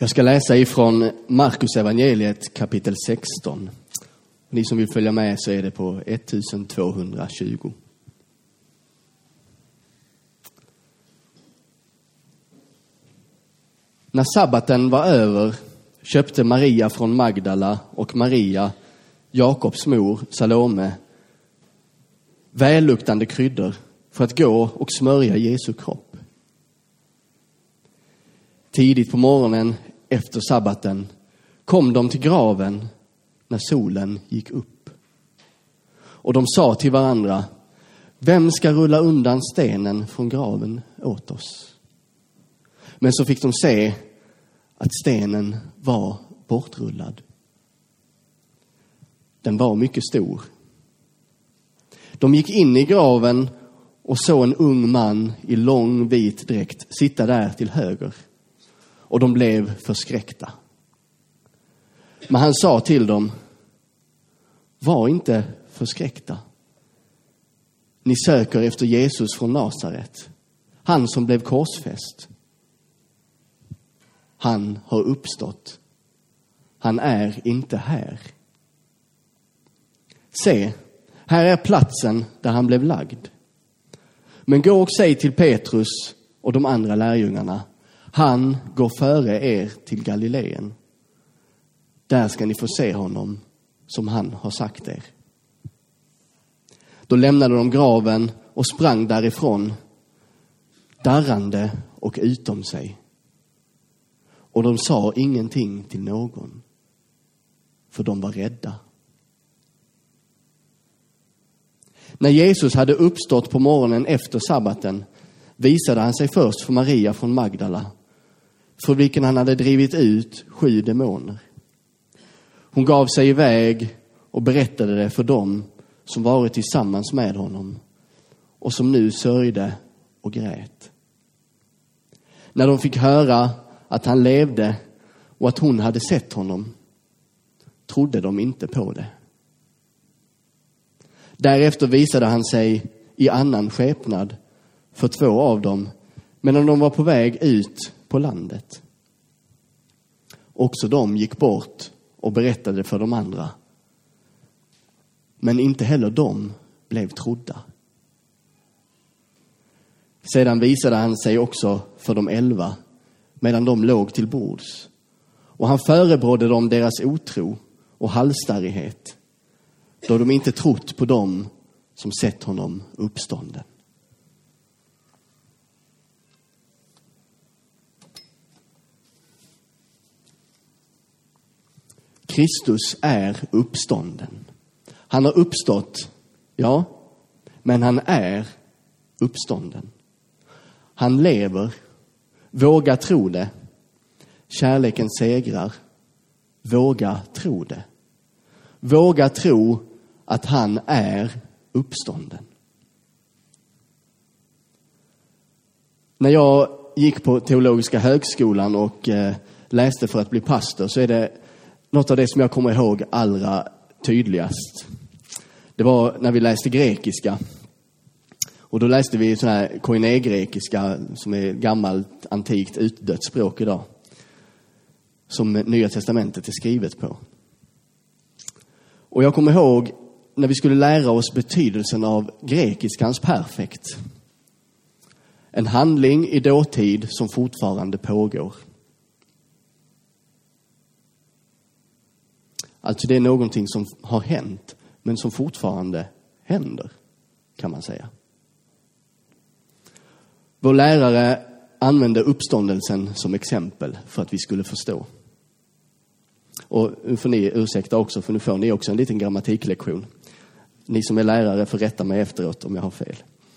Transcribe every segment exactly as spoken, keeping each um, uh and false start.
Jag ska läsa ifrån Markus evangeliet kapitel sexton. Ni som vill följa med så är det på ettusentvåhundratjugo. När sabbaten var över köpte Maria från Magdala och Maria, Jakobs mor, Salome, välluktande kryddor för att gå och smörja Jesu kropp. Tidigt på morgonen efter sabbaten kom de till graven när solen gick upp. Och de sa till varandra: vem ska rulla undan stenen från graven åt oss? Men så fick de se att stenen var bortrullad. Den var mycket stor. De gick in i graven och såg en ung man i lång vit dräkt sitta där till höger. Och de blev förskräckta. Men han sa till dem: var inte förskräckta. Ni söker efter Jesus från Nasaret, han som blev korsfäst. Han har uppstått. Han är inte här. Se, här är platsen där han blev lagd. Men gå och säg till Petrus och de andra lärjungarna: han går före er till Galileen. Där ska ni få se honom som han har sagt er. Då lämnade de graven och sprang därifrån, darrande och utom sig. Och de sa ingenting till någon, för de var rädda. När Jesus hade uppstått på morgonen efter sabbaten visade han sig först för Maria från Magdala, för vilken han hade drivit ut sju demoner. Hon gav sig iväg och berättade det för dem som varit tillsammans med honom och som nu sörjde och grät. När de fick höra att han levde och att hon hade sett honom, trodde de inte på det. Därefter visade han sig i annan skepnad för två av dem medan de var på väg ut på landet. Också de gick bort och berättade för de andra. Men inte heller de blev trodda. Sedan visade han sig också för de elva medan de låg till bords. Och han förebrådde dem deras otro och halsstarrighet, då de inte trott på dem som sett honom uppstånden. Kristus är uppstånden. Han har uppstått, ja, men han är uppstånden. Han lever. Våga tro det. Kärleken segrar. Våga tro det. Våga tro att han är uppstånden. När jag gick på teologiska högskolan och eh, läste för att bli pastor, så är det något av det som jag kommer ihåg allra tydligast. Det var när vi läste grekiska. Och då läste vi sån här koine-grekiska, som är gammalt, antikt, utdött språk idag, som Nya testamentet är skrivet på. Och jag kommer ihåg när vi skulle lära oss betydelsen av grekiskans perfekt. En handling i dåtid som fortfarande pågår. Alltså det är någonting som har hänt, men som fortfarande händer, kan man säga. Vår lärare använde uppståndelsen som exempel för att vi skulle förstå. Och nu får ni ursäkta också, för nu får ni också en liten grammatiklektion. Ni som är lärare får rätta mig efteråt om jag har fel.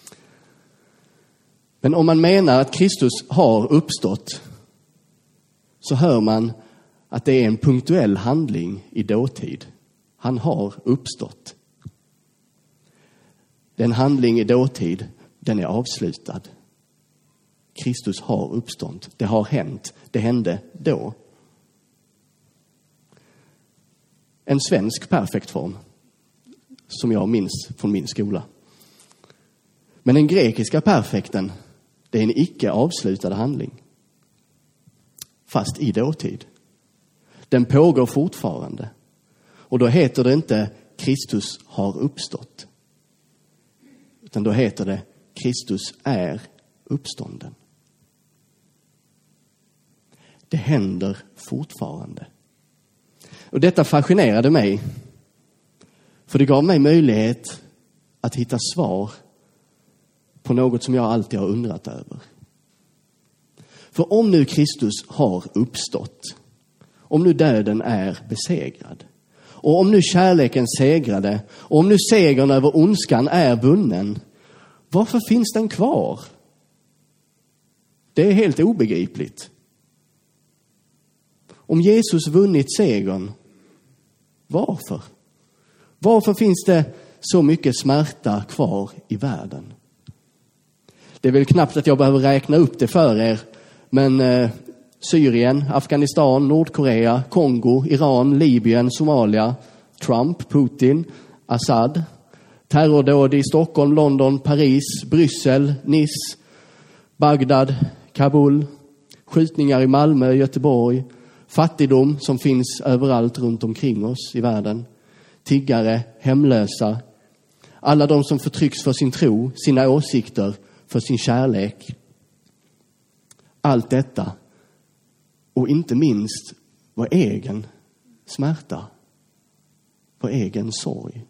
Men om man menar att Kristus har uppstått, så hör man att det är en punktuell handling i dåtid. Han har uppstått. Den handling i dåtid, den är avslutad. Kristus har uppstått. Det har hänt. Det hände då. En svensk perfekt form, som jag minns från min skola. Men den grekiska perfekten, det är en icke avslutad handling. fast i dåtid. Den pågår fortfarande. Och då heter det inte Kristus har uppstått. Utan då heter det Kristus är uppstånden. Det händer fortfarande. Och detta fascinerade mig. För det gav mig möjlighet att hitta svar på något som jag alltid har undrat över. För om nu Kristus har uppstått, om nu döden är besegrad, och om nu kärleken segrade, och om nu segern över ondskan är vunnen, varför finns den kvar? Det är helt obegripligt. Om Jesus vunnit segern, varför? Varför finns det så mycket smärta kvar i världen? Det är väl knappt att jag behöver räkna upp det för er, men eh, Syrien, Afghanistan, Nordkorea, Kongo, Iran, Libyen, Somalia, Trump, Putin, Assad, terrordåd i Stockholm, London, Paris, Bryssel, Nice, Bagdad, Kabul, skjutningar i Malmö, Göteborg, fattigdom som finns överallt runt omkring oss i världen, tiggare, hemlösa, alla de som förtrycks för sin tro, sina åsikter, för sin kärlek. Allt detta, och inte minst vår egen smärta, vår egen sorg.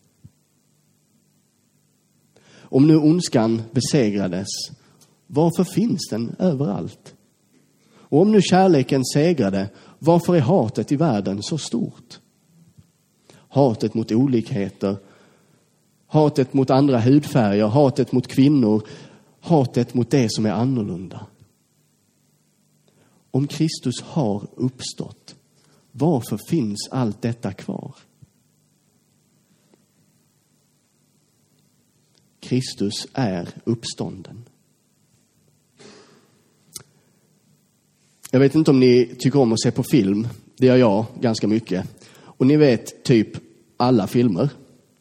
Om nu ondskan besegrades, varför finns den överallt? Och om nu kärleken segrade, varför är hatet i världen så stort? Hatet mot olikheter, hatet mot andra hudfärger, hatet mot kvinnor, hatet mot det som är annorlunda. Om Kristus har uppstått, varför finns allt detta kvar? Kristus är uppstånden. Jag vet inte om ni tycker om att se på film. Det gör jag ganska mycket. Och ni vet typ alla filmer.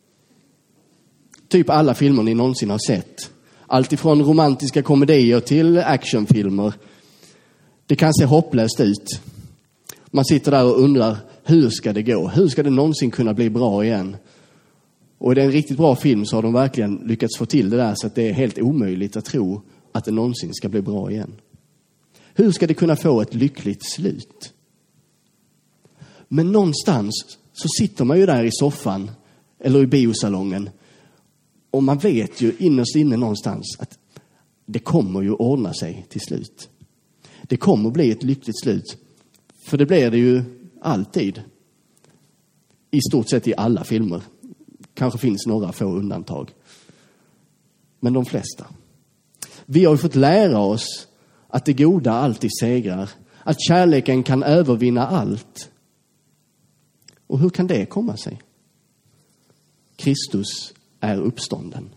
Typ alla filmer ni någonsin har sett. Allt ifrån romantiska komedier till actionfilmer. Det kan se hopplöst ut. Man sitter där och undrar, hur ska det gå? Hur ska det någonsin kunna bli bra igen? Och är det en riktigt bra film så har de verkligen lyckats få till det där så att det är helt omöjligt att tro att det någonsin ska bli bra igen. Hur ska det kunna få ett lyckligt slut? Men någonstans så sitter man ju där i soffan eller i biosalongen och man vet ju innerst inne någonstans att det kommer ju ordna sig till slut. Det kommer bli ett lyckligt slut. För det blir det ju alltid. I stort sett i alla filmer. Kanske finns några få undantag. Men de flesta. Vi har ju fått lära oss att det goda alltid segrar. Att kärleken kan övervinna allt. Och hur kan det komma sig? Kristus är uppstånden.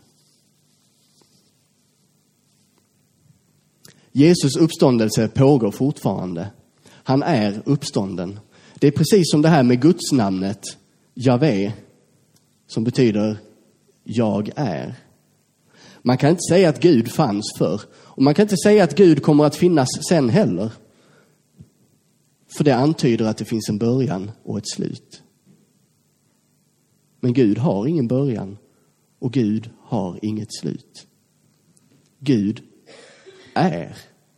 Jesus uppståndelse pågår fortfarande. Han är uppstånden. Det är precis som det här med Guds namnet Javé, som betyder jag är. Man kan inte säga att Gud fanns förr. Och man kan inte säga att Gud kommer att finnas sen heller. För det antyder att det finns en början och ett slut. Men Gud har ingen början och Gud har inget slut. Gud är.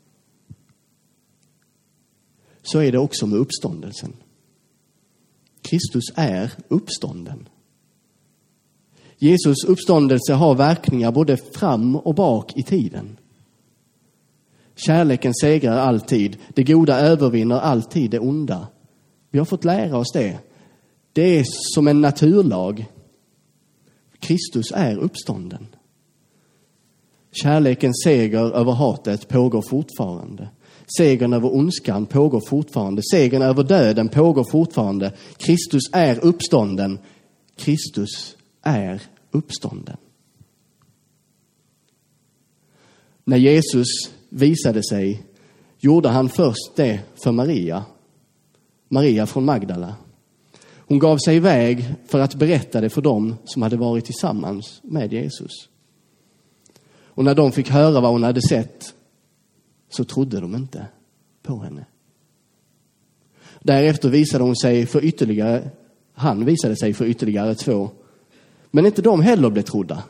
Så är det också med uppståndelsen. Kristus är uppstånden. Jesus uppståndelse har verkningar både fram och bak i tiden. Kärleken segrar alltid. Det goda övervinner alltid det onda. Vi har fått lära oss det. Det är som en naturlag. Kristus är uppstånden. Kärlekens seger över hatet pågår fortfarande. Segern över ondskan pågår fortfarande. Segern över döden pågår fortfarande. Kristus är uppstånden. Kristus är uppstånden. När Jesus visade sig gjorde han först det för Maria. Maria från Magdala. Hon gav sig iväg för att berätta det för dem som hade varit tillsammans med Jesus. Och när de fick höra vad hon hade sett så trodde de inte på henne. Därefter visade hon sig för ytterligare, han visade sig för ytterligare två. Men inte de heller blev trodda.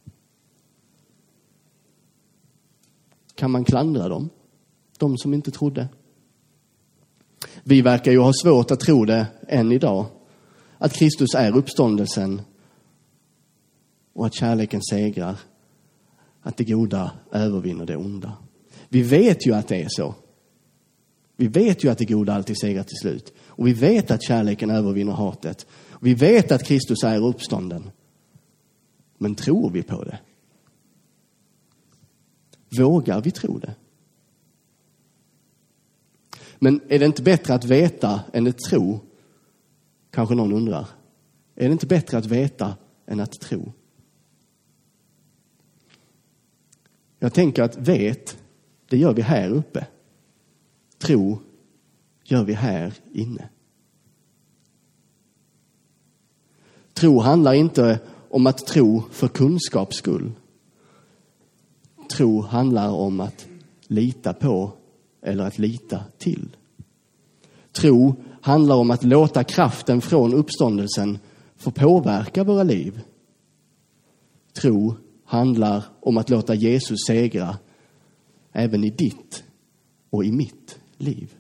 Kan man klandra dem? De som inte trodde. Vi verkar ju ha svårt att tro det än idag. Att Kristus är uppståndelsen och att kärleken segrar. Att det goda övervinner det onda. Vi vet ju att det är så. Vi vet ju att det goda alltid segrar till slut. Och vi vet att kärleken övervinner hatet. Och vi vet att Kristus är uppstånden. Men tror vi på det? Vågar vi tro det? Men är det inte bättre att veta än att tro? Kanske någon undrar. Är det inte bättre att veta än att tro? Jag tänker att vet, det gör vi här uppe. Tro gör vi här inne. Tro handlar inte om att tro för kunskaps skull. Tro handlar om att lita på eller att lita till. Tro handlar om att låta kraften från uppståndelsen få påverka våra liv. Tro handlar om att låta Jesus segra även i ditt och i mitt liv.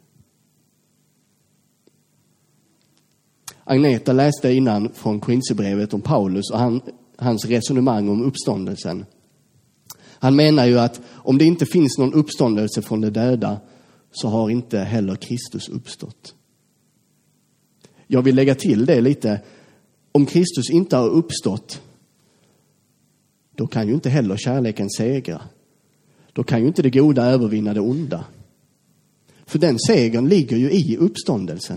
Agneta läste innan från Korinthierbrevet om Paulus och han, hans resonemang om uppståndelsen. Han menar ju att om det inte finns någon uppståndelse från de döda så har inte heller Kristus uppstått. Jag vill lägga till det lite. Om Kristus inte har uppstått, då kan ju inte heller kärleken segra. Då kan ju inte det goda övervinna det onda. För den segern ligger ju i uppståndelsen.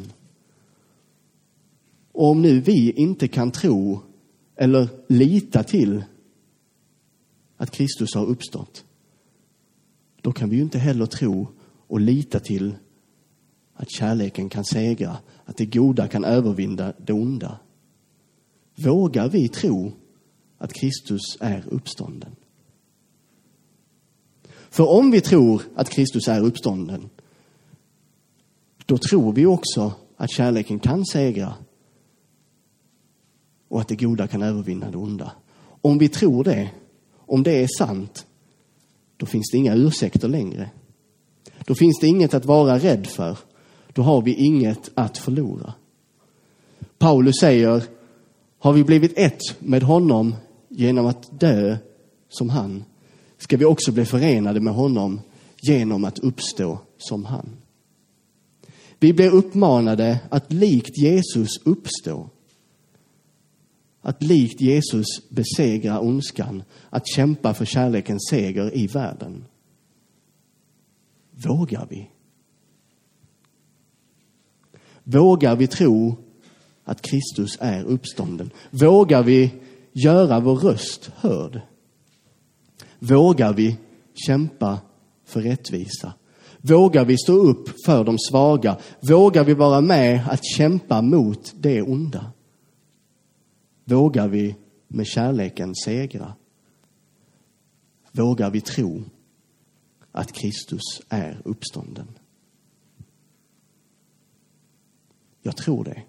Och om nu vi inte kan tro eller lita till att Kristus har uppstått, då kan vi ju inte heller tro och lita till att kärleken kan segra, att det goda kan övervinna det onda. Vågar vi tro att Kristus är uppstånden? För om vi tror att Kristus är uppstånden, då tror vi också att kärleken kan segra och att det goda kan övervinna det onda. Om vi tror det, om det är sant, då finns det inga ursäkter längre. Då finns det inget att vara rädd för. Då har vi inget att förlora. Paulus säger, har vi blivit ett med honom genom att dö som han, ska vi också bli förenade med honom genom att uppstå som han. Vi blir uppmanade att likt Jesus uppstå. Att likt Jesus besegra ondskan. Att kämpa för kärlekens seger i världen. Vågar vi? Vågar vi tro att Kristus är uppstånden? Vågar vi göra vår röst hörd? Vågar vi kämpa för rättvisa? Vågar vi stå upp för de svaga? Vågar vi vara med att kämpa mot det onda? Vågar vi med kärleken segra? Vågar vi tro att Kristus är uppstånden? Jag tror det.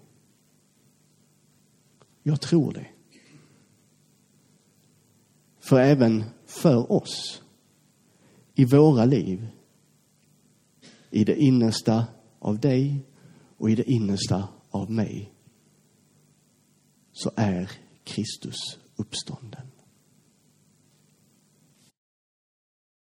Jag tror det. För även för oss, i våra liv, i det innersta av dig och i det innersta av mig, så är Kristus uppstånden.